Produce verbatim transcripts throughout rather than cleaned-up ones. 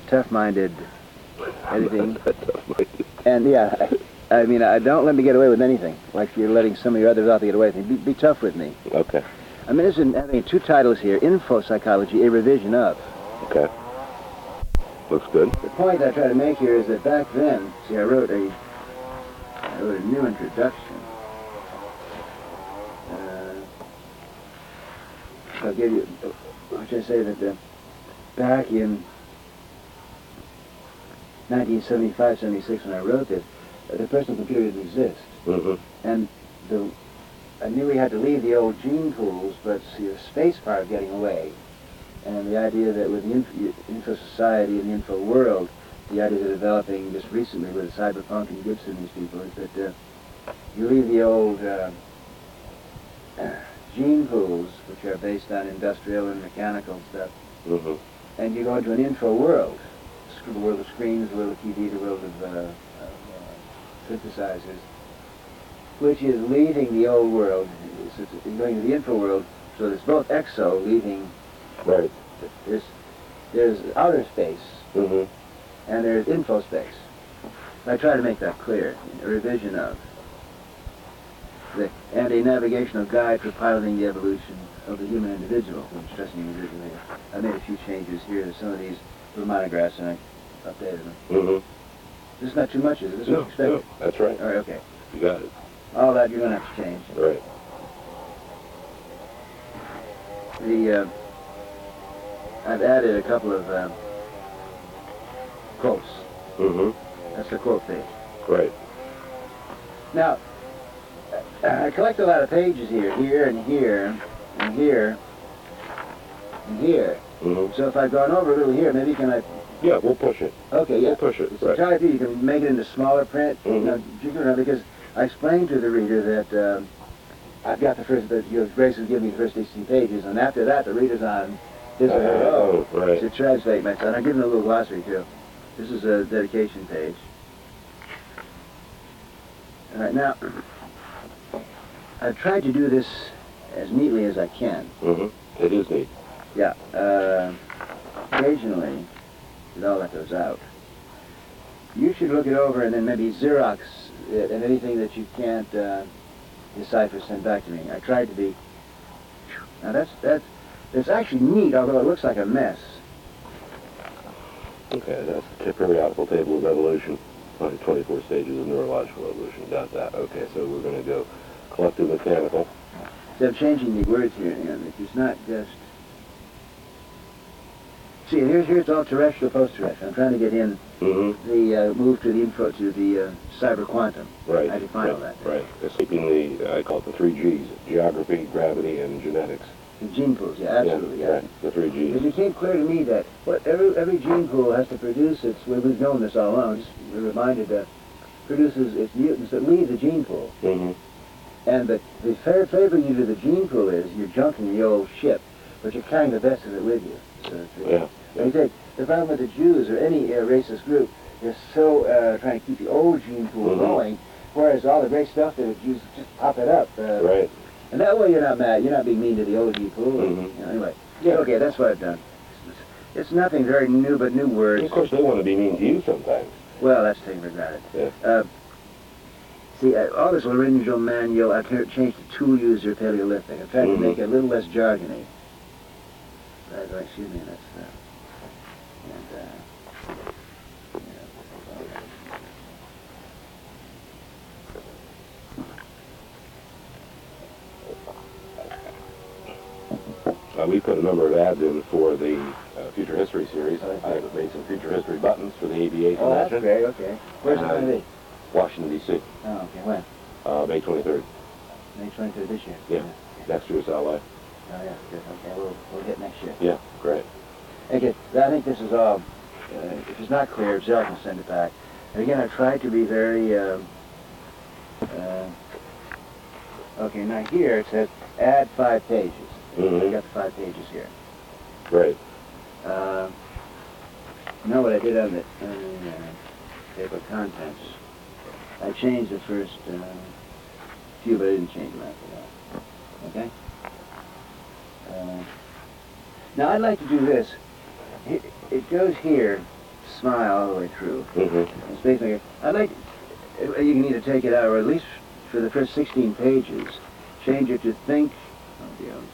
tough-minded editing. And yeah, I, I mean, I don't let me get away with anything. Like you're letting some of your others out to get away with it. Be, be tough with me. Okay. I'm interested in having two titles here: Info Psychology, a revision of. Okay. Looks good. The point I try to make here is that back then, see, I wrote a, I wrote a new introduction. Uh, I'll give you, what should I say, that the, back in nineteen seventy-five, seventy-six, when I wrote this, uh, the personal computer didn't exist. Mm-hmm. And the, I knew we had to leave the old gene pools, but see, the space part getting away. And the idea that with the info, info society and the info world, the ideas are developing just recently with Cyberpunk and Gibson and these people, is that uh, you leave the old uh, gene pools, which are based on industrial and mechanical stuff, Mm-hmm. and you go into an info world, the world of screens, the world of T V, the world of, uh, of uh, synthesizers, which is leaving the old world, it's, it's going to the info world, so there's both exo leaving. Right. There's, there's outer space, Mm-hmm. and there's info space. I try to make that clear, a revision of. The, and a navigational guide for piloting the evolution of the human individual, I'm stressing individual here. I made a few changes here. Some of these were monographs, and I updated them. Mm-hmm. This is not too much, is it? This is No, what you expected? no, that's right. All right, okay. You got it. All that you're going to have to change. Right. The, uh, I've added a couple of uh, quotes. Mm-hmm. That's the quote page. Right. Now, I collect a lot of pages here, here and here, and here, and here. Mm-hmm. So if I've gone over a little here, maybe can I... Yeah, we'll push it. Okay, yeah. We'll push it. It's Right. entirely up to you. You can make it into smaller print, Mm-hmm. you know, jiggle around, because I explained to the reader that um, I've got the first, that your Grace has given me the first sixteen pages, and after that, the reader's on his or her own Oh, right. to translate myself. I'm giving a little glossary, too. This is a dedication page. All right, now, I've tried to do this as neatly as I can. Mm-hmm. It is neat. Yeah. Uh, occasionally, with all that goes out, you should look it over and then maybe Xerox it, and anything that you can't uh, decipher send back to me. I tried to be... Now that's, that's, it's actually neat, although it looks like a mess. Okay, that's the periodical table of evolution. twenty-four stages of neurological evolution. Got that. Okay, so we're going to go collective mechanical. So I'm changing the words here, and it's not just... See, here's, here's all terrestrial, post-terrestrial. I'm trying to get in Mm-hmm. the uh, move to the info, to the uh, cyber quantum. Right. I define all right, that. Right. Escaping the, I call it the three G's: geography, gravity, and genetics. The gene pools, yeah, absolutely, yeah. Right. The three G's. It became clear to me that what every, every gene pool has to produce its, well, we've known this all along, just we're reminded that produces its mutants that leave the gene pool. Mm-hmm. And the, the fair favoring you to the gene pool is you're junking the old ship, but you're carrying the best of it with you. So it's, Yeah. And you take the problem with the Jews or any uh, racist group, they're so uh, trying to keep the old gene pool Mm-hmm. going, whereas all the great stuff that the Jews just pop it up. Uh, Right. And that way you're not mad. You're not being mean to the old gene pool. Mhm. You know, anyway, yeah, okay, that's what I've done. It's, it's nothing very new, but new words. Of course, they want to be mean to you sometimes. Well, that's taken for granted. Yeah. Uh, see, uh, all this laryngeal manual, I've tur- changed to tool user Paleolithic. I've tried Mhm. to make it a little less jargony. Right, right, excuse me, that's... Uh, and, uh, Uh, we put a number of ads in for the uh, Future History series. I've made some Future History buttons for the A B A oh, that's convention. great, okay. Where's it Uh, going to be? Washington, D C Oh, okay, when? Uh, May twenty-third. May twenty-third this year? Yeah. Okay. Next year's L A. Oh, yeah, good, okay, we'll, we'll hit next year. Yeah, great. Okay, I think this is all, uh, if it's not clear, Zell can send it back. And again, I've tried to be very, um, uh, okay, now here it says add five pages. Mhm. I got the five pages here. Great. Uh, you know what I did on the, on the uh, table of contents? I changed the first uh, few, but I didn't change them after that. Okay? Uh, now I'd like to do this. It, it goes here, smile all the way through. Mm-hmm. And Space Maker. I'd like, uh, you can either take it out, or at least for the first sixteen pages, change it to think, oh dear,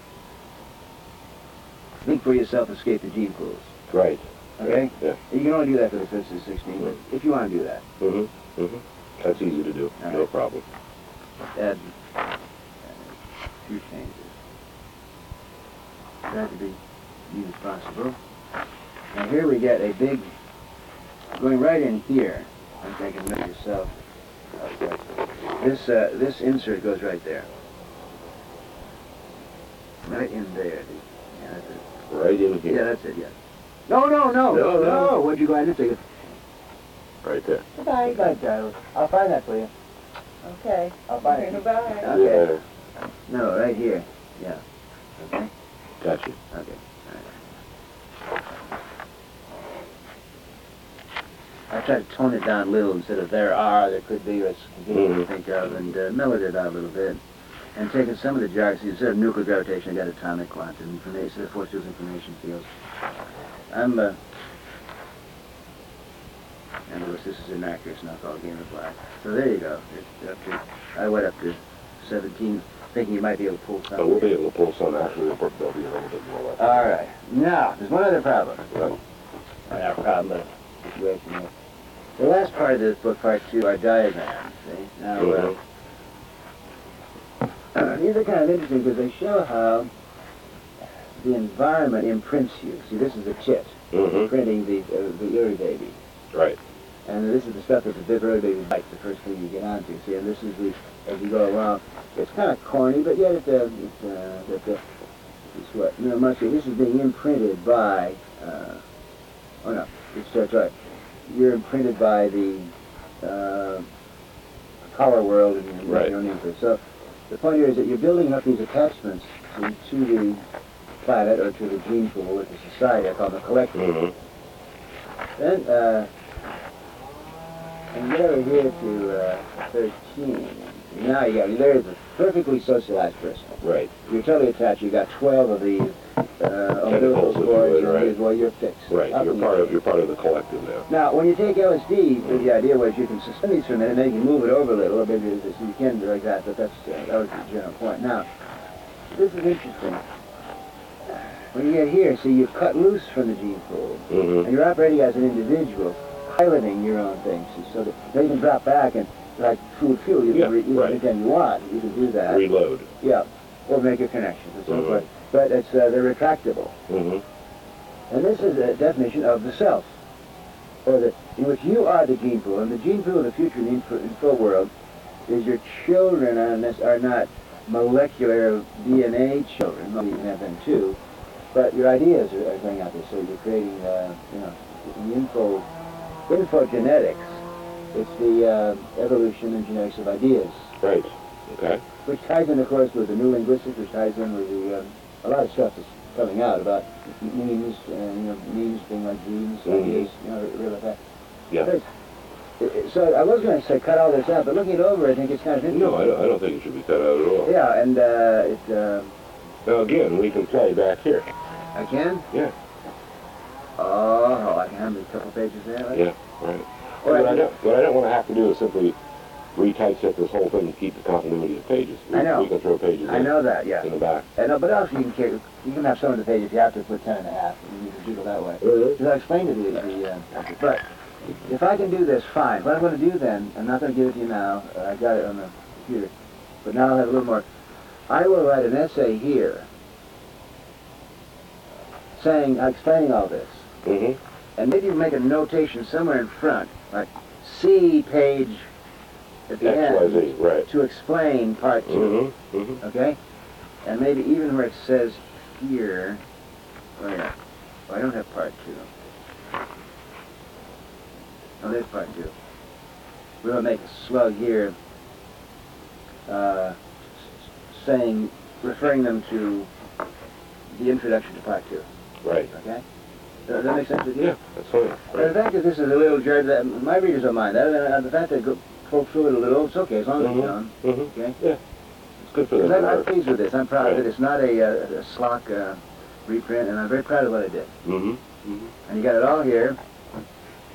think for yourself, escape the gene pools. Right. Okay? Yeah. You can only do that for the first sixteen, but if you want to do that, Mm-hmm. Mm-hmm. That's easy to do. All No right. problem. add, add a few changes. Try to be neat as possible. Now here we get a big, going right in here, I'm thinking note yourself. Okay. This, uh, this insert goes right there. Right in there. Yeah, that's it. Right in Yeah, here. that's it, yeah. No, no, no, No, no. What'd you go ahead and take it? Right there. Goodbye. Goodbye, Charlie. I'll find that for you. Okay. I'll find it. Goodbye. See you Okay. later. No, right here. Yeah. Okay. Got you. Okay. All right. I try to tone it down a little instead of there are, there could be, or it's convenient to Mhm. think of, and uh, mellowed it out a little bit. And taking some of the jargon, instead of nuclear gravitation, I got atomic quantum information, instead of force fields, information fields. I'm, uh, and of course this is inaccurate, it's not called Game of Black. So there you go. It's up to, I went up to seventeen, thinking you might be able to pull So something. we'll be able to pull some. Actually, they'll they'll be a little bit more like All right. Now, there's one other problem. Right. Not a problem, but a situation here. The last part of this book, part two, are diagrams. See? Now, uh, uh, these are kind of interesting because they show how the environment imprints you. See, this is the chit, Mm-hmm. printing the uh, the early baby. Right. And this is the stuff that the big early baby bites, the first thing you get onto. See, and this is the, as you go along, it's kind of corny, but yet it, uh, it's, uh, that, uh, it's what, no, much, this is being imprinted by, uh, oh no, it's, that's right, you're imprinted by the, uh, color world and your, Right. your own input. So, the point here is that you're building up these attachments to, to the planet, or to the gene pool, or to society, I call them the collective. Mm-hmm. Then, uh, and get over here to uh, thirteen. Now you got, there's a perfectly socialized person. Right. You're totally attached. You got twelve of these uh, umbilical Tentacles, if you cords, would, and right. these, well, you're fixed. Right. Up You're in part the- of you're part of the collective now. Now, when you take L S D, the idea was you can suspend these for a minute, and then you can move it over a little, or maybe it's- you can do like that, but that's, uh, that was the general point. Now, this is interesting. When you get here, see, you've cut loose from the gene pool, Mm-hmm. and you're operating as an individual, piloting your own things, so that then you can drop back and, like food fuel, you Yeah, can, re- you right. can anytime you want, you can do that. Reload. Yeah, or make a connection and so Mhm. forth. But it's, uh, they're retractable. Mm-hmm. And this is a definition of the self, or the, in which you are the gene pool, and the gene pool of the future in the info, info world is your children are, this, are not molecular D N A children, well, you can have them too, but your ideas are, are going out there, so you're creating, uh, you know, the info, infogenetics. It's the uh, evolution and genetics of ideas, Right. Okay. which ties in, of course, with the new linguistics, which ties in with the, um, a lot of stuff that's coming out about memes, and, you know, memes being like genes, Mhm. ideas, you know, real effect. Yeah. But, uh, so I was going to say cut all this out, but looking it over, I think it's kind of interesting. No, I don't, I don't think it should be cut out at all. Yeah, and uh, it, uh, Now again, we can play back here. I can? Yeah. Oh, I can have a couple pages there, right? Yeah. Right. All What I right. don't, what I don't want to have to do is simply retypeset this whole thing and keep the continuity of pages. We, I know. We can throw pages I in, know that, yeah. in the back. I know, but also you can carry, you can have some of the pages, you have to put ten and a half, and you can jiggle that way. Mhm. Because I explained to the, the uh, but if I can do this, fine. What I'm going to do then, I'm not going to give it to you now, uh, I got it on the computer, but now I'll have a little more. I will write an essay here, saying, explaining all this, Mm-hmm. and maybe make a notation somewhere in front, like C page at the X, Y, end, Z. Right. to explain part two. Mm-hmm. Mm-hmm. Okay? And maybe even where it says here, oh yeah, well, I don't have part two. Oh, there's part two. We'll make a slug here, uh, s- saying, referring them to the introduction to part two. Right. Okay? Does that make sense with you? Yeah, that's fine. And the Right. fact that this is a little jar, that my readers don't mind that. And the fact that go poke through it a little, it's okay, as long as it's done. Mm-hmm. Okay? Yeah. It's good for them. Because to I'm, I'm work. pleased with this. I'm proud of Right. it. It's not a, uh, a slock uh, reprint, and I'm very proud of what I did. Mm-hmm. Mm-hmm. And you got it all here.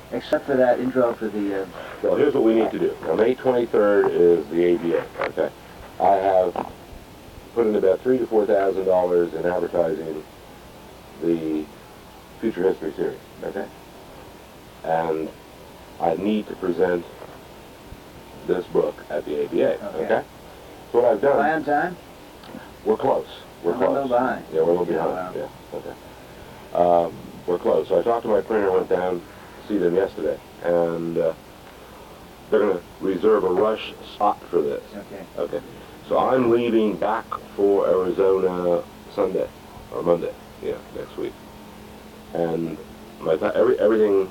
except for that intro for the... Uh, Well, here's what we need to do. Now, May twenty-third is the A B A, okay? I have put in about three to four thousand dollars in advertising the Future History Series, okay? And I need to present this book at the A B A, okay? okay? So what I've done... Buy on time? We're close. We're I'm close. a little behind. Yeah, we're a little Yeah, behind. wow. Yeah, okay. Um, we're close. So I talked to my printer, went down to see them yesterday, and uh, they're going to reserve a rush spot for this. Okay. Okay. So I'm leaving back for Arizona Sunday, or Monday, yeah, next week. And my th every everything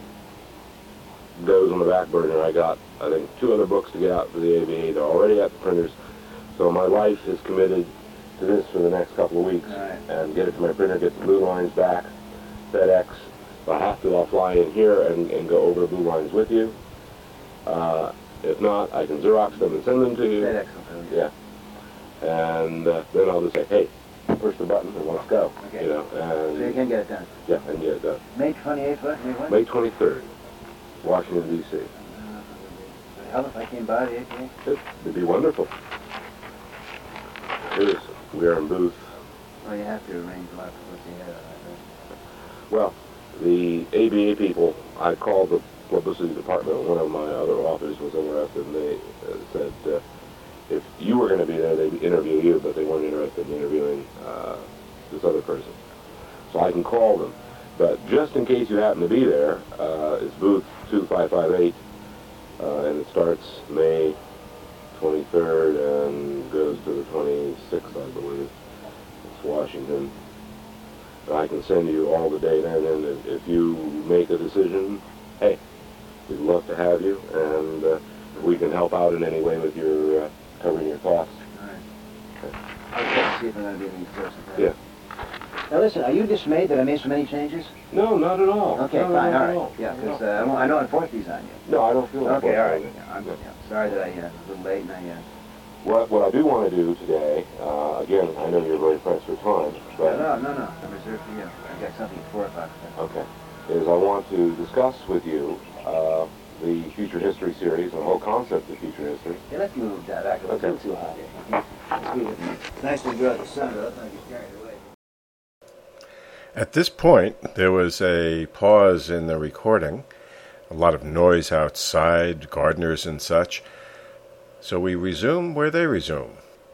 goes on the back burner. I got, I think, two other books to get out for the A B A. They're already at the printers. So my wife is committed to this for the next couple of weeks. Right. And get it to my printer, get the blue lines back, FedEx. If I have to, I'll fly in here and, and go over the blue lines with you. Uh, if not, I can Xerox them and send them to you. FedEx. Yeah. And uh, then I'll just say, hey, push the button and let's go. Okay. You know, and So you can get it done. yeah, and get it done. May twenty-eighth, what? May what? May twenty-third, Washington, D C. Uh, would it help if I came by the A P A? It, it'd be wonderful. Here's, we are in booth. Well, you have to arrange a lot of publicity ahead of that, Well, the A B A people, I called the publicity department. One of my other authors was interested, and they uh, said uh, if you were going to be there, they'd interview you, but they weren't interested in interviewing uh, this other person. So I can call them. But just in case you happen to be there, uh, it's booth two five five eight, uh, and it starts May twenty-third and goes to the twenty-sixth, I believe. It's Washington. And I can send you all the data, and then if, if you make a decision, hey, we'd love to have you, and uh, we can help out in any way with your uh, covering your costs. All right. Okay. I'll check to see if I'm going to be any closer. Yeah. Now listen, are you dismayed that I made so many changes? No, not at all. Okay, no, fine, not all at right. Yeah, because uh, I won't- I don't enforce these on you. No, I don't feel Okay, all right. unfortunate. Yeah, I'm, Yeah. yeah, sorry that I uh, was a little late and I... Uh, What, what I do want to do today, uh, again, I know you're very pressed for time, but... no, no, no, I'm reserved for you. I've got something at four o'clock. Okay. Is I want to discuss with you uh, the Future History series and the whole concept of future history. Yeah, let's move that back a little Okay. bit too hot here. Let's move it. It's nice to go out the sun, but let's not get carried away. At this point, there was a pause in the recording, a lot of noise outside, gardeners and such. So we resume where they resume.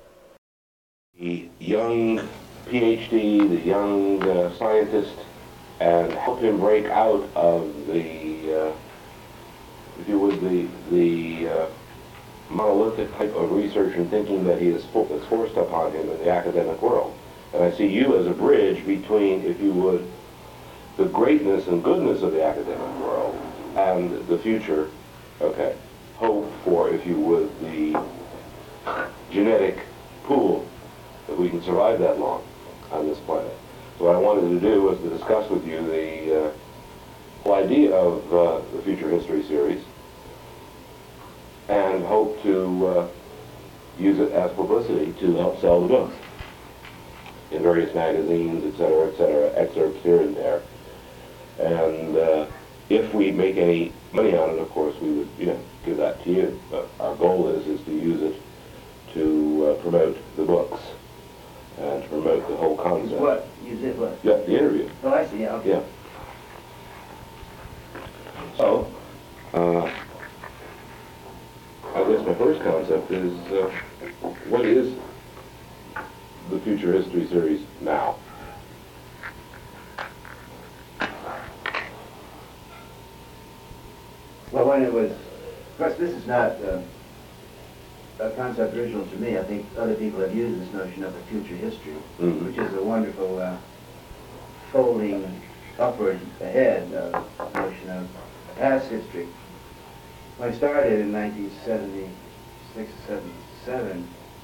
The young PhD, the young uh, scientist, and help him break out of the, uh, if you would, the, the uh, monolithic type of research and thinking that he is fo- that's forced upon him in the academic world. And I see you as a bridge between, if you would, the greatness and goodness of the academic world and the future, okay, hope for, if you would, the genetic pool that we can survive that long on this planet. So what I wanted to do was to discuss with you the uh, whole idea of uh, the Future History series and hope to uh, use it as publicity to help sell the books in various magazines, et cetera, et cetera, excerpts here and there. And uh, if we make any money on it, of course, we would, you know, give that to you. But our goal is is to use it to uh, promote the books and to promote the whole concept. What? Use it what? Yeah, the interview. Oh, I see, yeah, okay. Yeah. So, uh, I guess my first concept is, uh, what is the Future History series now? Well, when it was, of course, this is not uh, a concept original to me. I think other people have used this notion of a future history, Mhm. which is a wonderful uh, folding upward ahead uh, notion of past history. When I started in nineteen seventy-six, seventy-seven,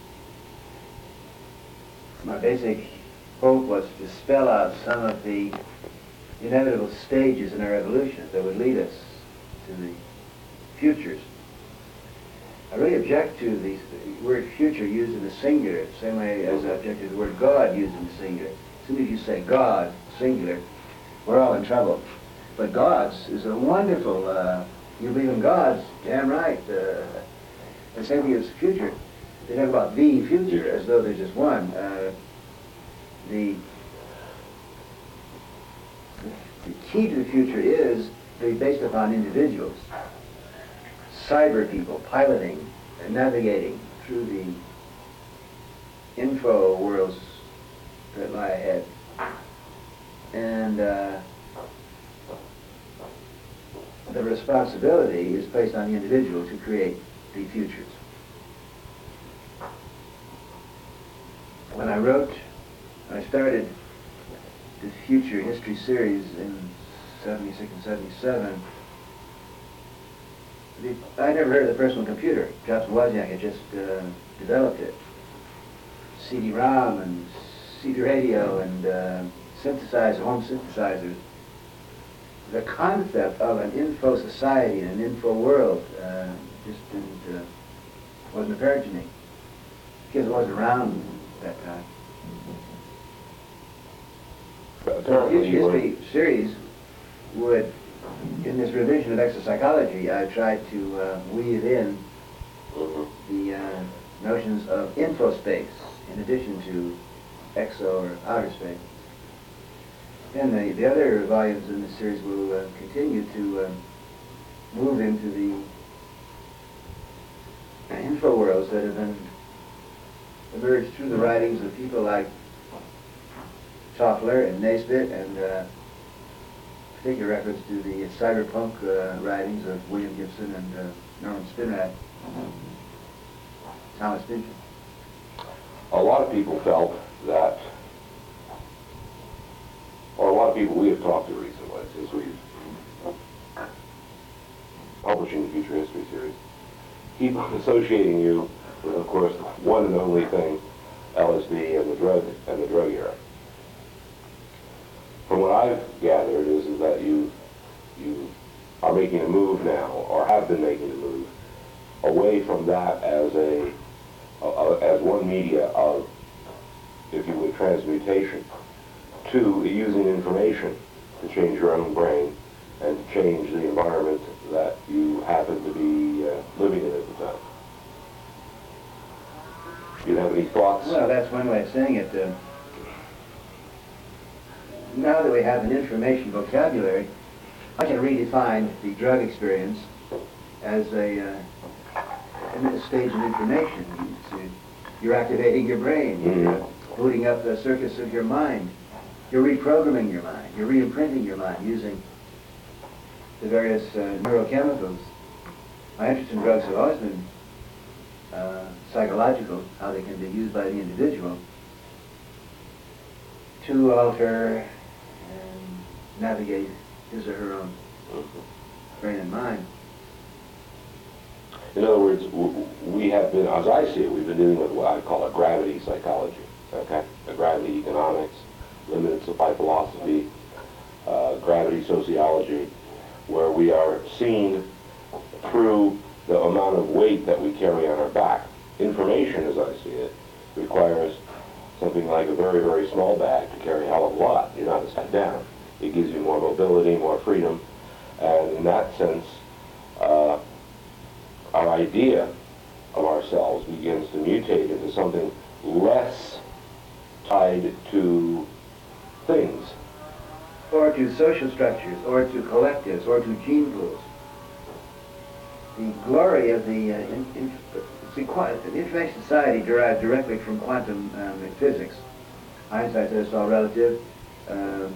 my basic hope was to spell out some of the inevitable stages in our evolution that would lead us to the futures. I really object to the word future used in the singular, the same way as I object to the word God used in the singular. As soon as you say God, singular, we're all in trouble. But gods is a wonderful, uh, you believe in gods, damn right. Uh, the same thing as the future. They talk about the future as though there's just one. Uh, the, the key to the future is to be based upon individuals, cyber people piloting and navigating through the info worlds that lie ahead. And uh, the responsibility is placed on the individual to create the futures. When I wrote, I started the Future History series in seventy-six and seventy-seven, the, I never heard of the personal computer. Jobson Wozniak had just uh, developed it. C D ROM and C D radio and uh, synthesizer, home synthesizers. The concept of an info society and an info world uh, just didn't, uh, wasn't apparent to me, because it wasn't around at that time. The Apparently you Future were- History series would, in this revision of exopsychology, I tried to uh, weave in Mhm. the uh, notions of infospace in addition to exo or outer space. And the, the other volumes in this series will uh, continue to uh, move into the info worlds that have been emerged through the writings of people like Toffler and Naisbitt, and uh, particular reference to the cyberpunk uh, writings of William Gibson and uh, Norman Spinrad, Thomas Pynchon. A lot of people felt that, or a lot of people we have talked to recently, since we've publishing the Future History series, keep associating you with, of course, the one and only thing, L S D and the drug and the drug era. From what I've gathered is, is that you you are making a move now, or have been making a move, away from that as a, a, a as one media of, if you would, transmutation, to using information to change your own brain and to change the environment that you happen to be uh, living in at the time. Do you have any thoughts? Well, that's one way of saying it. Uh, now that we have an information vocabulary, I can redefine the drug experience as a, uh, a stage of information. It's, uh, you're activating your brain. You're uh, booting up the circuits of your mind. You're reprogramming your mind. You're re-imprinting your mind using the various uh, neurochemicals. My interest in drugs have always been uh, psychological, how they can be used by the individual to alter and navigate his or her own brain and mind. In other words, w- we have been, as I see it, we've been dealing with what I call a gravity psychology, okay? A gravity economics, limited supply philosophy, uh, gravity sociology, where we are seen through the amount of weight that we carry on our back. Information, as I see it, requires something like a very, very small bag to carry a hell of a lot. You're not upside down. It gives you more mobility, more freedom, and in that sense, uh, our idea of ourselves begins to mutate into something less tied to things. Or to social structures, or to collectives, or to gene pools. The glory of the, uh, in, in, see, quant- the information society derived directly from quantum um, physics. Einstein said it's all relative. Um,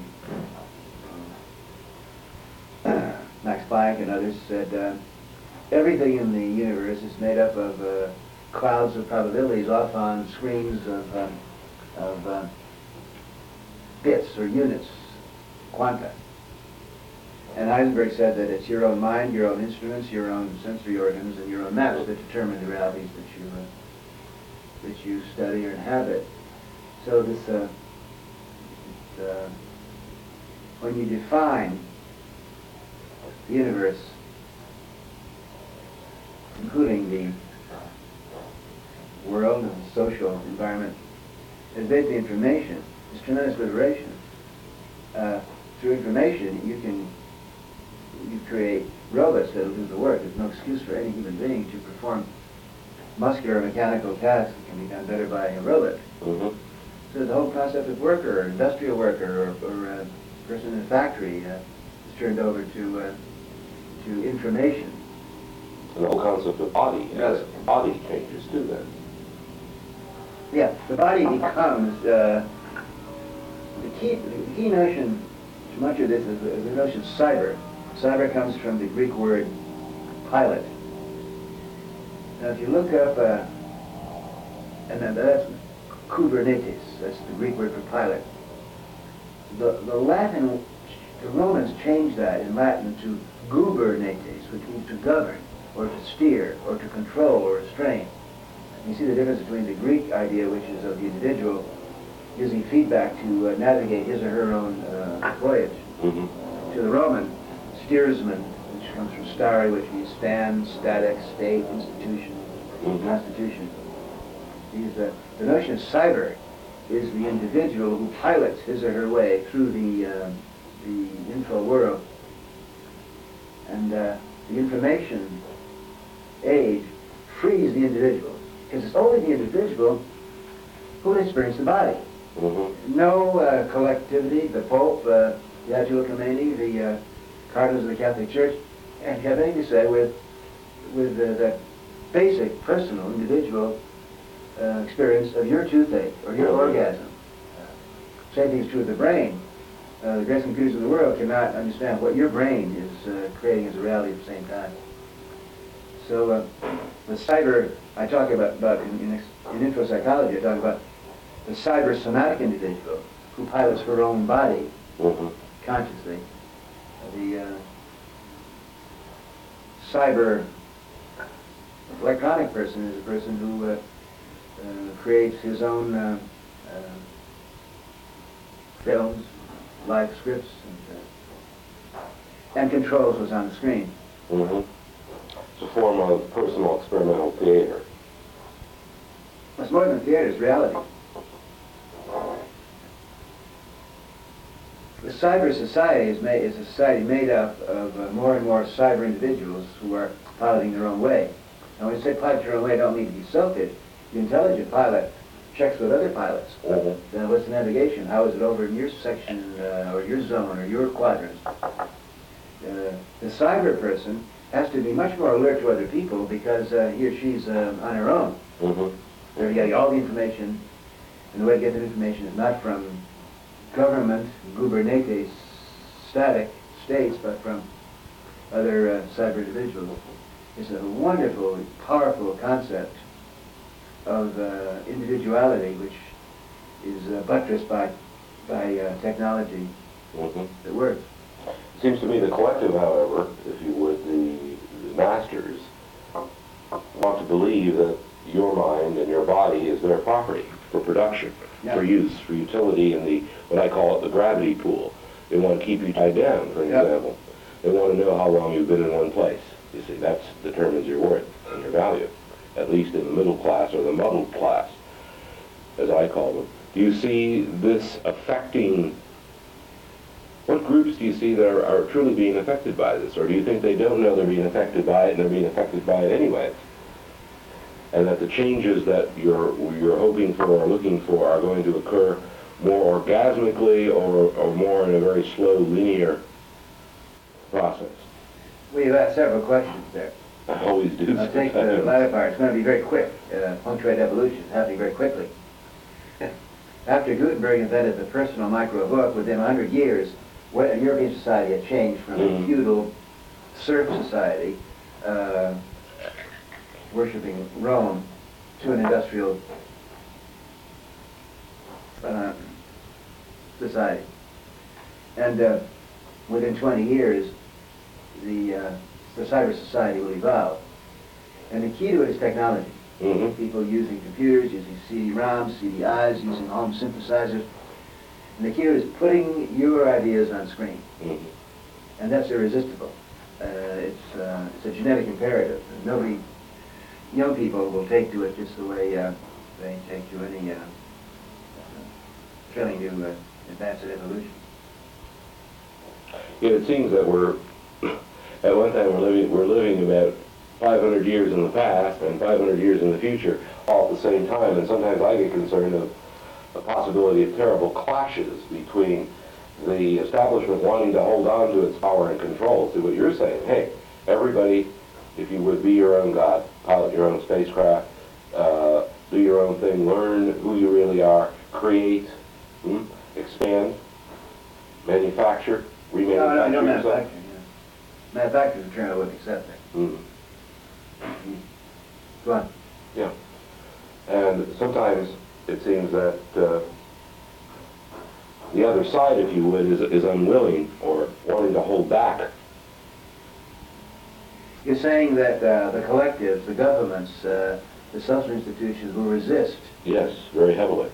uh, Max Planck and others said uh, everything in the universe is made up of uh, clouds of probabilities off on screens of, um, of uh, bits or units, quanta. And Heisenberg said that it's your own mind, your own instruments, your own sensory organs, and your own maps that determine the realities that you uh, that you study or inhabit. So this, uh, it, uh, when you define the universe, including the world and the social environment, as basically information, it's tremendous liberation. Uh, through information, you can you create robots that'll do the work. There's no excuse for any human being to perform muscular or mechanical tasks that can be done better by a robot. Mm-hmm. So the whole concept of worker, or industrial worker, or, or uh, person in a factory uh, is turned over to uh, to information. And the whole concept of body, Yes. body changes too then. Yeah, the body becomes uh, the key. The key notion to much of this is the, the notion of cyber. Cyber comes from the Greek word pilot. Now, if you look up, uh, and then that's Kubernetes. That's the Greek word for pilot. The the Latin, the Romans changed that in Latin to gubernates, which means to govern, or to steer, or to control, or restrain. You see the difference between the Greek idea, which is of the individual using feedback to uh, navigate his or her own uh, voyage, Mm-hmm. to the Roman, steersman, which comes from stare, which means stand, static, state, institution, Mm-hmm. constitution. These, uh, the notion of cyber is the individual who pilots his or her way through the, uh, the info world. And uh, the information age frees the individual, because it's only the individual who will experience the body. Mm-hmm. No uh, collectivity, the Pope, uh, the Ayatollah Khomeini, the uh, cardinals of the Catholic Church, and have anything to say with, with uh, that basic, personal, individual uh, experience of your toothache or your orgasm. Uh, same thing is true of the brain. Uh, the greatest computers in the world cannot understand what your brain is uh, creating as a reality at the same time. So uh, the cyber, I talk about, about in, in, in intro psychology, I talk about the cyber somatic individual who pilots her own body Mm-hmm. consciously. The uh, cyber electronic person is a person who uh, uh, creates his own uh, uh, films, live scripts, and, uh, and controls what's on the screen. Mm-hmm. It's a form of personal experimental theater. It's more than theater, it's reality. The cyber society is, made, is a society made up of uh, more and more cyber individuals who are piloting their own way. And when you say pilot your own way, I don't mean to be selfish. The intelligent pilot checks with other pilots. Mm-hmm. Then what's the navigation? How is it over in your section, uh, or your zone, or your quadrant? Uh, the cyber person has to be much more alert to other people because uh, he or she's uh, on her own. Mm-hmm. They're getting all the information, and the way to get that information is not from government, gubernates, static states, but from other uh, cyber individuals. It's a wonderful, powerful concept of uh, individuality, which is uh, buttressed by by uh, technology Mm-hmm. that works. It seems to me the collective, however, if you would, the, the masters, want to believe that your mind and your body is their property for production, Yeah. for use, for utility in the, what I call it, the gravity pool. They want to keep you tied down, for Yeah. example. They want to know how long you've been in one place. You see, that determines your worth and your value, at least in the middle class or the muddled class, as I call them. Do you see this affecting, what groups do you see that are, are truly being affected by this? Or do you think they don't know they're being affected by it and they're being affected by it anyway? And that the changes that you're, you're hoping for or looking for are going to occur more orgasmically or, or more in a very slow, linear process? Well, you asked several questions there. I always do. I'll take the latter part. It's going to be very quick. Uh, punctuate evolution is happening very quickly. After Gutenberg invented the personal micro-book, within one hundred years, what, European society had changed from Mhm. a feudal serf society, uh, worshipping Rome, to an industrial uh, society. And uh, within twenty years, the, uh, the cyber society will evolve. And the key to it is technology. Mm-hmm. People using computers, using C D ROMs, C D Is, using home synthesizers. And the key is putting your ideas on screen. Mm-hmm. And that's irresistible. Uh, it's, uh, it's a genetic imperative. Nobody, young people will take to it just the way uh, they take to any uh, uh, thrilling new uh, advance in evolution. Yeah, it seems that we're at one time we're living, we're living about five hundred years in the past and five hundred years in the future all at the same time, and sometimes I get concerned of the possibility of terrible clashes between the establishment wanting to hold on to its power and control. See what you're saying, hey, everybody, if you would, be your own God, pilot your own spacecraft, uh, do your own thing, learn who you really are, create, hmm, expand, manufacture, remanufacture No, no, no yourself. manufacturing, yeah. Manufacturers in China wouldn't accept it. Mm. Go on. Yeah. And sometimes it seems that uh, the other side, if you would, is, is unwilling or wanting to hold back. You're saying that uh, the collectives, the governments, uh, the social institutions will resist. Yes, very heavily.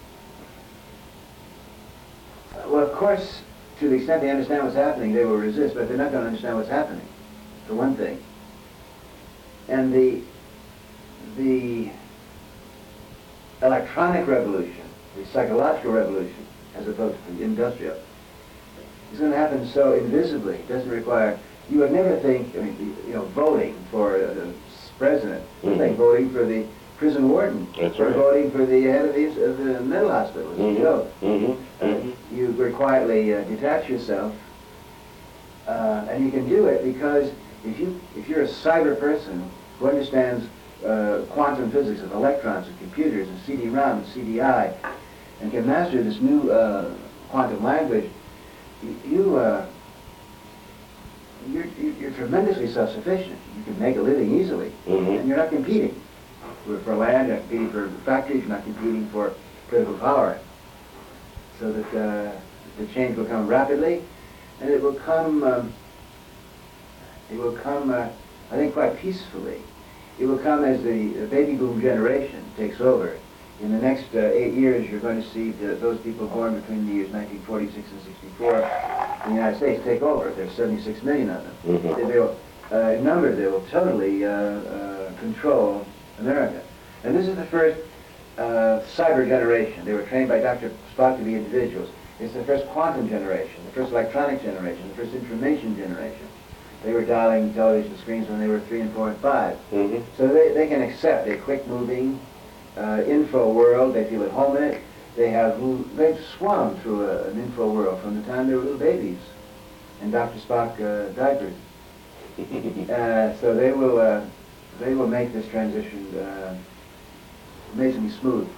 Uh, well, of course, to the extent they understand what's happening, they will resist, but they're not going to understand what's happening, for one thing. And the, the electronic revolution, the psychological revolution, as opposed to the industrial, is going to happen so invisibly. It doesn't require, you would never think, I mean, you know, voting for a president, you Mm-hmm. think voting for the prison warden, That's or right. voting for the head of the, of the mental hospital. It's a Mm-hmm. joke. Mm-hmm. Uh, Mm-hmm. you very quietly uh, detach yourself, uh, and you can do it because if you if you're a cyber person who understands uh, quantum physics of electrons and computers and C D ROM and C D I, and can master this new uh, quantum language, you, you uh, you're, you're tremendously self-sufficient. You can make a living easily, Mhm. and you're not competing for, for land, you're not competing for factories, you're not competing for political power. So that uh, the change will come rapidly, and it will come. Um, it will come, uh, I think, quite peacefully. It will come as the, the baby boom generation takes over. In the next uh, eight years, you're going to see the, those people born between the years nineteen forty-six and sixty-four in the United States take over. There's seventy-six million of them. Mhm. They, they will, uh, in number, they will totally uh, uh, control America. And this is the first uh, cyber generation. They were trained by Doctor Spock to be individuals. It's the first quantum generation, the first electronic generation, the first information generation. They were dialing television screens when they were three and four and five. Mm-hmm. So they, they can accept a quick-moving uh, info world. They feel at home in it. They have they've swum through a, an info world from the time they were little babies, and Doctor Spock uh, diapers. uh, so they will uh, they will make this transition uh, amazingly smooth.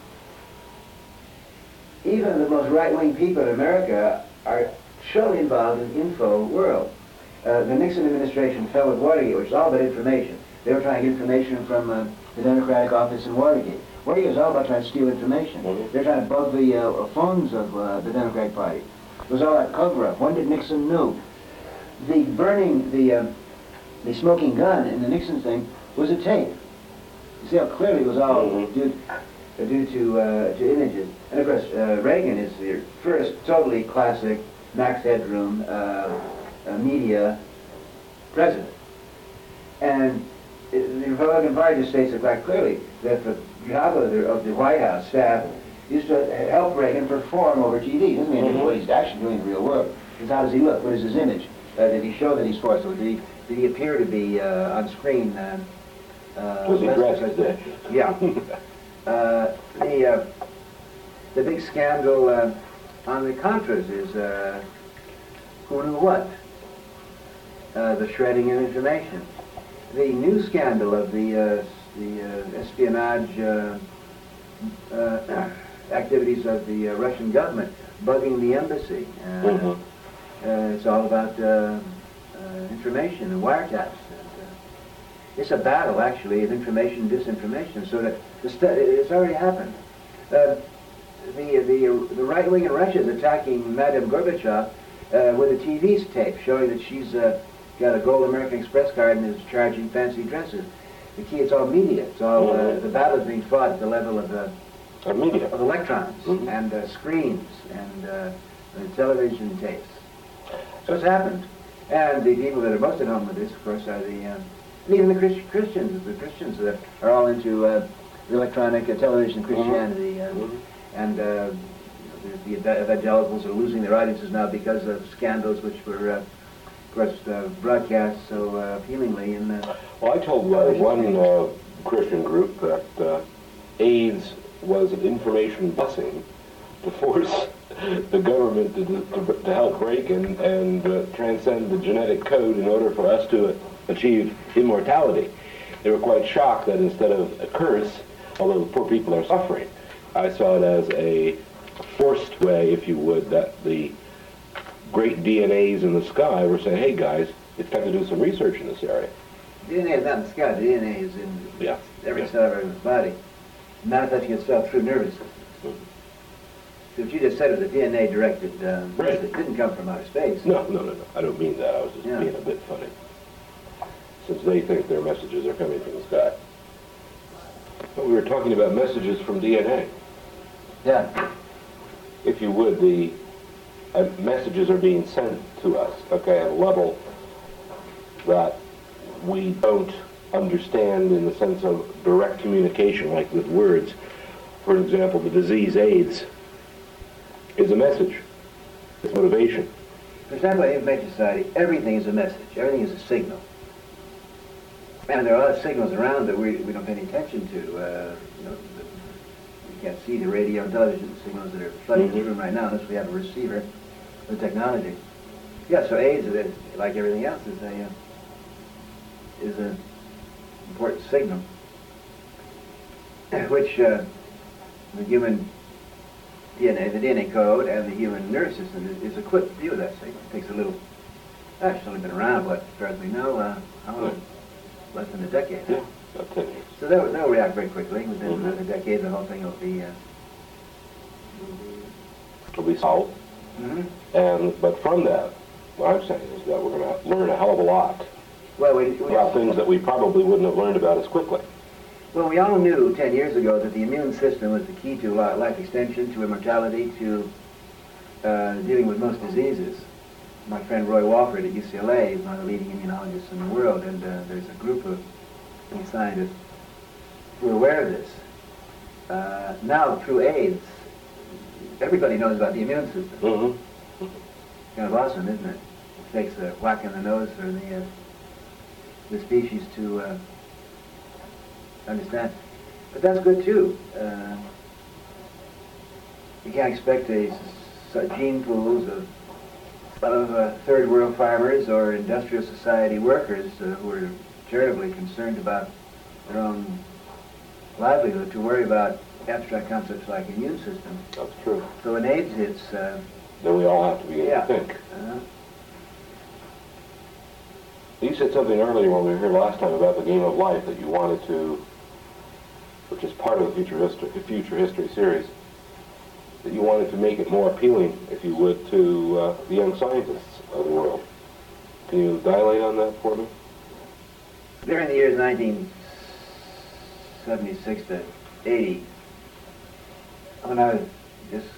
Even the most right-wing people in America are surely involved in the info world. Uh, the Nixon administration fell with Watergate, which is all about information. They were trying to get information from uh, the Democratic office in Watergate. Watergate was all about trying to steal information. Mhm. They're trying to bug the uh, phones of uh, the Democratic Party. It was all that cover-up. When did Nixon know? The burning, the, uh, the smoking gun in the Nixon thing was a tape. You see how clearly it was all Mhm. due, uh, due to, uh, to images. And of course, uh, Reagan is the first totally classic Max Headroom uh, uh, media president. And it, the Republican Party just states it quite clearly that the job of the, of the White House staff is to help Reagan perform over T V. It doesn't mean Mhm. what he's actually doing in the real world. Because how does he look? What is his image? Uh, did he show that he's forceful? Did he, did he appear to be uh, on screen? Uh, uh, Was he less dressed presidential? as Yeah. uh, the, uh, the big scandal uh, on the Contras is uh, who knew what? Uh, the shredding of information. The new scandal of the, uh, the uh, espionage uh, uh, activities of the uh, Russian government, bugging the embassy. Uh, Mhm. uh, it's all about uh, uh, information and wiretaps. And, uh, it's a battle, actually, of information and disinformation. So that the stu- it's already happened. Uh, the the the right wing in Russia is attacking Madame Gorbachev uh, with a T V tape showing that she's uh, got a gold American Express card and is charging fancy dresses. The key, it's all media. It's all uh, Mhm. the battle is being fought at the level of uh, Of media. of electrons Mhm. and uh, screens and uh, and television tapes. So it's happened. And the people that are most at home with this, of course, are the um, and even the Christ- Christians. The Christians that are all into uh, the electronic uh, television Christianity. Uh, Mhm. And uh, the, the evangelicals are losing their audiences now because of scandals which were uh, course, uh, broadcast so uh, appealingly. And uh, Well, I told uh, one uh, Christian group that uh, AIDS was an information busing to force the government to, to, to help break and, and uh, transcend the genetic code in order for us to achieve immortality. They were quite shocked that instead of a curse, although the poor people are suffering, I saw it as a forced way, if you would, that the great D N As in the sky were saying, hey guys, it's time to do some research in this area. D N A is not in the sky, the D N A is in Yeah. every Yeah. cell of our body, manifesting itself through nervous system. So what you just said was a D N A-directed um, Right. message. It didn't come from outer space. No, no, no, no. I don't mean that. I was just Yeah. being a bit funny. Since they think their messages are coming from the sky. But we were talking about messages from D N A. Yeah. If you would, the uh, messages are being sent to us, okay, at a level that we don't understand in the sense of direct communication, like with words. For example, the disease AIDS is a message. It's motivation. For example, in information society, everything is a message. Everything is a signal. And there are a lot of signals around that we, we don't pay any attention to. Uh, you know, the, we can't see the radio and television signals that are flooding Mm-hmm. this room right now unless we have a receiver with technology. Yeah, so AIDS, is, like everything else, is a uh, is an important signal, which uh, the human D N A, the D N A code, and the human nervous system is, is equipped to deal with that signal. It takes a little. Actually, it's only been around, but as far as we know, uh, how long? Less than a decade. Yeah, about ten years. So they'll, they'll react very quickly. Within Mhm. another decade, the whole thing will be. Uh, It'll be solved. mm-hmm. And, but from that, what I'm saying is that we're going to learn a hell of a lot Well, we, we about things that we probably wouldn't have learned about as quickly. well, we all knew ten years ago that the immune system was the key to li- life extension, to immortality, to uh, dealing with most diseases. My friend Roy Walford at U C L A is one of the leading immunologists in the world, and uh, there's a group of scientists who are aware of this. Uh, now, through AIDS, everybody knows about the immune system. Mm-hmm. Kind of awesome, isn't it? It takes a whack in the nose for the uh, the species to uh, understand. But that's good too. Uh, you can't expect a s- s- gene pools of of uh, third world farmers or industrial society workers uh, who are charitably concerned about their own livelihood to worry about abstract concepts like immune system. That's true. So when AIDS hits, uh, Then we all have to begin yeah. to think. Uh, You said something earlier when we were here last time about the game of life that you wanted to, which is part of the future history, the future history series, that you wanted to make it more appealing, if you would, to uh, the young scientists of the world. Can you dilate on that for me? during the years nineteen seventy-six to eighty, when I was just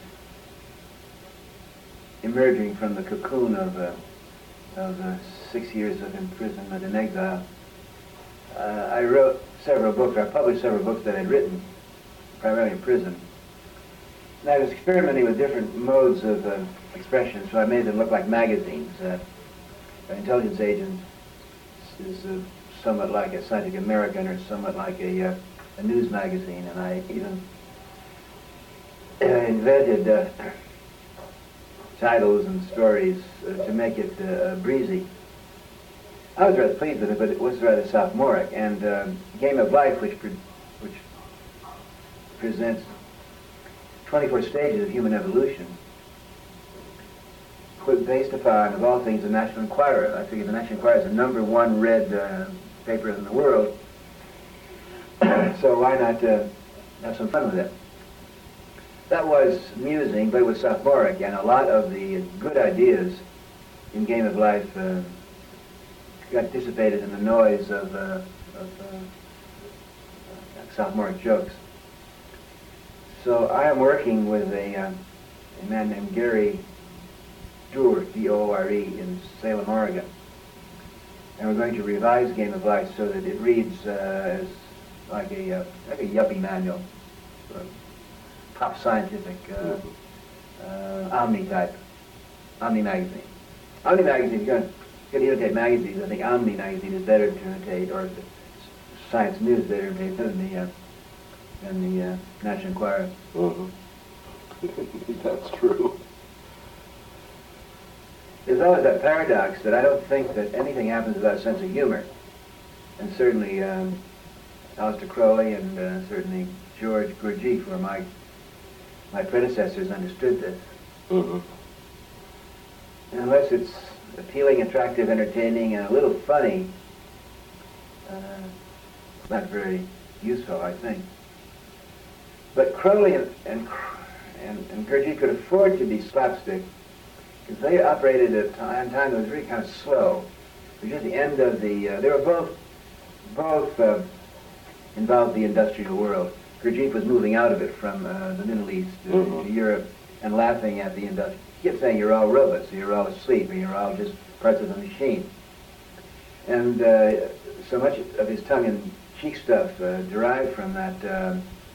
emerging from the cocoon of, uh, of uh, six years of imprisonment and exile, uh, I wrote several books, I published several books that I'd written, primarily in prison. And I was experimenting with different modes of uh, expression, so I made them look like magazines. Uh, Intelligence Agent is uh, somewhat like a Scientific American or somewhat like a, uh, a news magazine, and I even uh, invented uh, titles and stories uh, to make it uh, breezy. I was rather pleased with it, but it was rather sophomoric. And um, Game of Life, which pre which presents twenty-four stages of human evolution, was based upon, of all things, the National Enquirer. I figure the National Enquirer is the number one read uh, paper in the world, so why not uh, have some fun with it? That was amusing, but it was sophomoric, and a lot of the good ideas in Game of Life uh, got dissipated in the noise of, uh, of uh, sophomoric jokes. So I am working with a, uh, a man named Gary Doer, D O O R E, in Salem, Oregon. And we're going to revise Game of Life so that it reads uh, as like a, uh, like a yuppie manual, sort of top scientific, uh, uh, Omni type, Omni magazine. Omni magazine is going to could imitate magazines. I think Omni magazine is better to imitate, or Science News better to imitate than the, uh, than the uh, National Enquirer. Mm-hmm. That's true. There's always that paradox that I don't think that anything happens without a sense of humor. And certainly um, Aleister Crowley and uh, certainly George Gurdjieff were my, my predecessors understood this. Mm-hmm. Unless it's appealing, attractive, entertaining, and a little funny, uh, it's not very useful, I think. But Crowley and, and, and, and Gurdjieff could afford to be slapstick because they operated at a time, time that was really kind of slow. It was just the end of the, uh, they were both, both uh, involved in the industrial world. Gurdjieff was moving out of it from uh, the Middle East to, mm-hmm. to Europe and laughing at the industry. He kept saying, you're all robots, you're all asleep, or you're all just parts of the machine. And uh, so much of his tongue-in-cheek stuff uh, derived from that uh,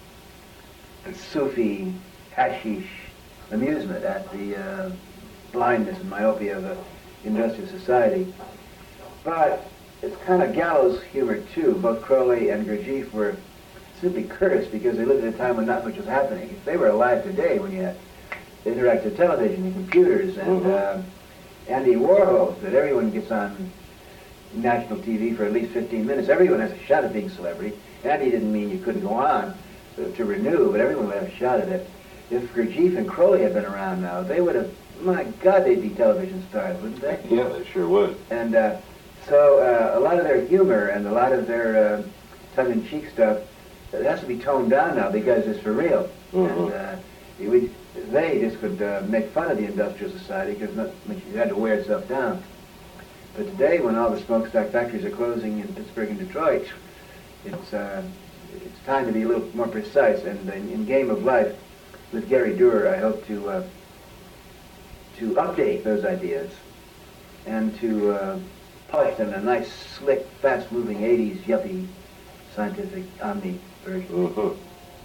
Sufi hashish amusement at the uh, blindness and myopia of the industrial society. But it's kind of gallows humor too. Both Crowley and Gurdjieff were simply cursed because they lived at a time when not much was happening. If they were alive today, when you had interactive television and computers and mm-hmm. uh, Andy Warhol, that everyone gets on national T V for at least fifteen minutes. Everyone has a shot at being a celebrity. Andy didn't mean you couldn't go on to, to renew, but everyone would have a shot at it. If Gurdjieff and Crowley had been around now, they would have, my God, they'd be television stars, wouldn't they? Yeah, they sure would. And uh, so uh, a lot of their humor and a lot of their uh, tongue-in-cheek stuff, it has to be toned down now because it's for real. Mm-hmm. And uh, it would, they just could uh, make fun of the industrial society because you had to wear itself down. But today, when all the smokestack factories are closing in Pittsburgh and Detroit, it's uh, it's time to be a little more precise. And in, in Game of Life, with Gary Doer, I hope to uh, to update those ideas and to uh, polish them in a nice, slick, fast-moving eighties yuppie scientific omni version. Mm-hmm.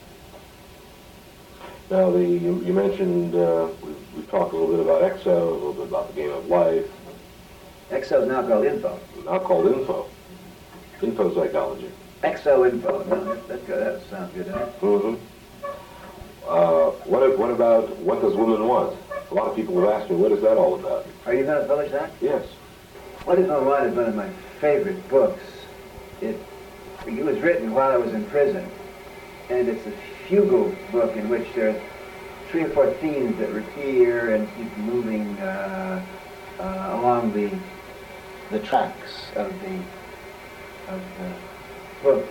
Now, the you, you mentioned uh, we we talked a little bit about Exo, a little bit about the Game of Life. Exo is now called Info. Now called Info. Info psychology. Exo Info. No, that, that, that sounds good, doesn't it? Mm-hmm. Uh, what, what about What Does Woman Want? A lot of people have asked me, what is that all about? Are you going to publish that? Yes. What Does Woman Want is one of my favorite books. It, it was written while I was in prison, and it's a fugal book in which there are three or four themes that recur and keep moving uh, uh, along the the tracks of the of the book.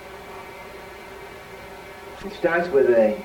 It starts with a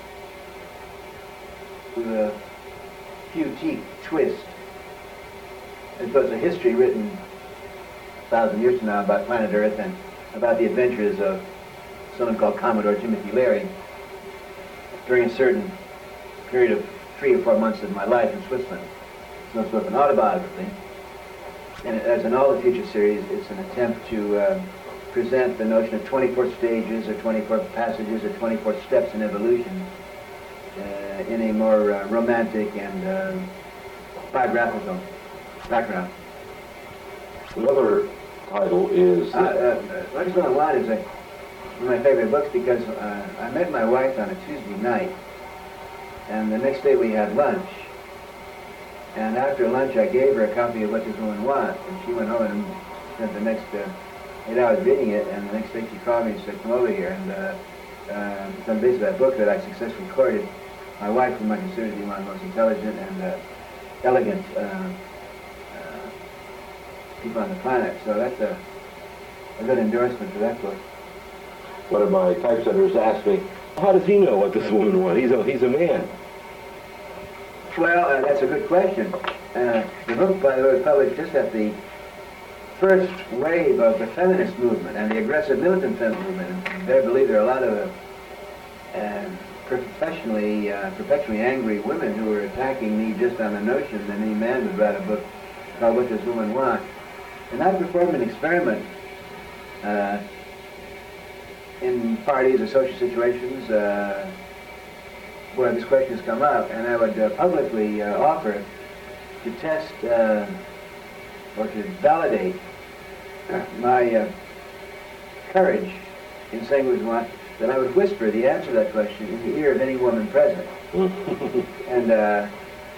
with a few-teeth twist. It was a history written a thousand years from now about planet Earth and about the adventures of someone called Commodore Timothy Leary during a certain period of three or four months of my life in Switzerland. So it's sort of an autobiography. And as in all the future series, it's an attempt to uh, present the notion of twenty-four stages or twenty-four passages or twenty-four steps in evolution uh, in a more uh, romantic and uh, biographical background. Another title is... Uh, uh, What Does Woman Want is a, one of my favorite books because uh, I met my wife on a Tuesday night, and the next day we had lunch. And after lunch, I gave her a copy of What Does Woman Want? And she went home and spent the next uh, eight hours reading it. And the next day she called me and said, come over here. And uh, uh, it's on the basis of that book that I successfully courted my wife, whom I consider to be one of the most intelligent and uh, elegant uh, uh, people on the planet. So that's a, a good endorsement for that book. One of my typesetters asked me, how does he know what this woman wants? He's a, he's a man. Well, uh, that's a good question. Uh, the book, by the way, was published just at the first wave of the feminist movement and the aggressive militant feminist movement. And I believe there are a lot of uh, uh, professionally, uh, perpetually angry women who are attacking me just on the notion that any man would write a book called What Does Woman Want? And I performed an experiment uh, in parties or social situations uh, where this question has come up, and I would uh, publicly uh, offer to test uh, or to validate my uh, courage in saying what was want, that I would whisper the answer to that question in the ear of any woman present. And uh,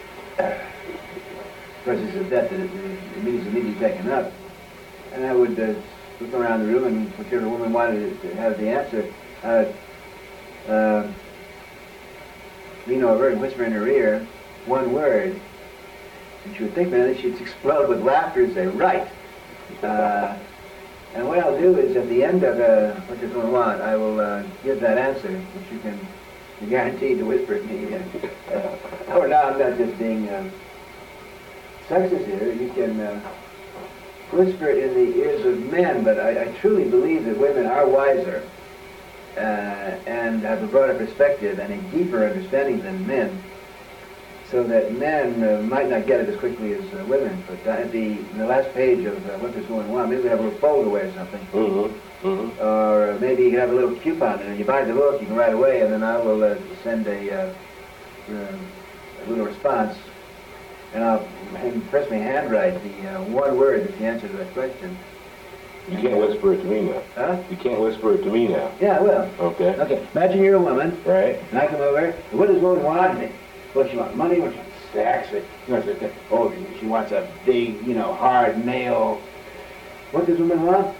of course, it's a bet that it, it means immediately taken up. And I would uh, look around the room, and whichever woman wanted to have the answer, I would uh, lean over and whisper in her ear one word, and she would think, man, she'd explode with laughter and say, right. Uh, and what I'll do is, at the end of uh, what you're going to want, I will uh, give that answer, which you can you're guaranteed to whisper at me. Uh, oh, now I'm not just being uh, sexist here. You can uh, whisper it in the ears of men, but I, I truly believe that women are wiser uh, and have a broader perspective and a deeper understanding than men, so that men uh, might not get it as quickly as uh, women. But uh, at the, in the last page of uh, What There's Going On, maybe we have a little folder away or something. Mm-hmm. Mm-hmm. Or uh, maybe you can have a little coupon, and you buy the book, you can write away, and then I will uh, send a, uh, uh, a little response, and I'll and personally handwrite the uh, one word that's the answer to that question. You can't whisper it to me now. Huh? You can't whisper it to me now. Yeah, I will. Okay. Okay, imagine you're a woman, Right. and I come over, what does woman want? What she want? Money? What she wants? Sex? She wants a, oh, she wants a big, you know, hard male. What does woman want?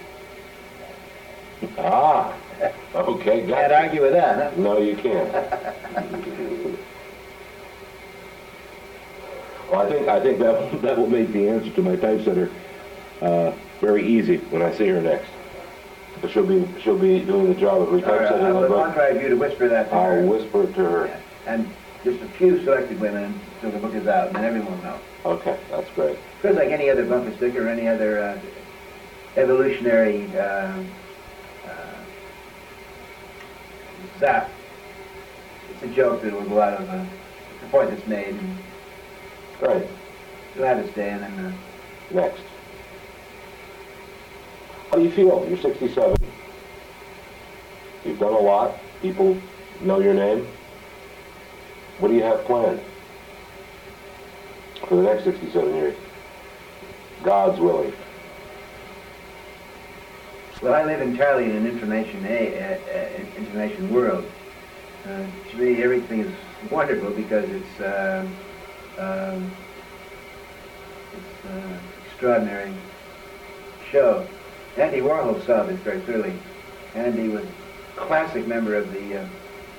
Ah. Okay, Can't got it. argue with that, huh? No, you can't. Well, I think I think that that will make the answer to my typesetter uh, very easy when I see her next. But she'll be she'll be doing the job of All right, retypesetting I my will book. contract you to whisper that to I'll her. whisper it to her. Yeah. And just a few selected women until the book is out, and then everyone will know. Okay, that's great. Because like any other bumper sticker or any other uh, evolutionary uh, uh, zap, it's a joke that will go out of uh, the point that's made, and Right. you'll have it stay, and then uh, Next. How do you feel? You're sixty-seven. You've done a lot. People know your name. What do you have planned for the next sixty-seven years? God's willing. well, I live entirely in an information a, uh, uh, information world. Uh, to me, everything is wonderful because it's uh, um, it's uh, extraordinary show. Andy Warhol saw this very clearly. Andy was a classic member of the uh,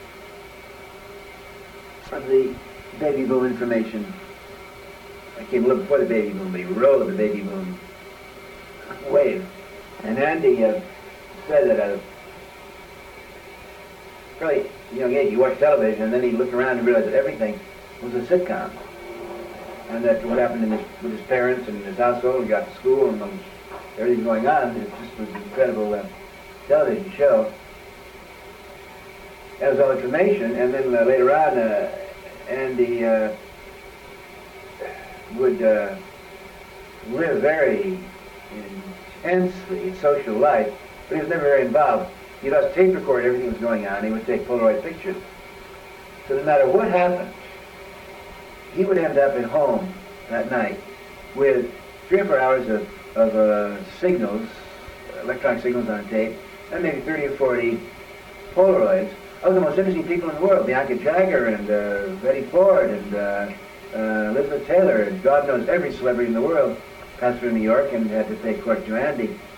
of the baby boom information. I came a little before the baby boom, the roll of the baby boom wave. And Andy uh, said that at a really young age, he watched television, and then he looked around and realized that everything was a sitcom. And that what happened in his, with his parents and his household, he got to school, and um, everything going on, it just was an incredible uh, television show. That was all information, and then uh, later on, uh, Andy uh, would uh, live very intensely in social life, but he was never very involved. He'd always tape record everything that was going on. He would take Polaroid pictures. So no matter what happened, he would end up at home that night with three or four hours of, of uh, signals, electronic signals on tape, and maybe thirty or forty Polaroids of the most interesting people in the world, Bianca Jagger and uh, Betty Ford and uh, uh, Elizabeth Taylor, and God knows every celebrity in the world passed through New York and had to pay court to Andy.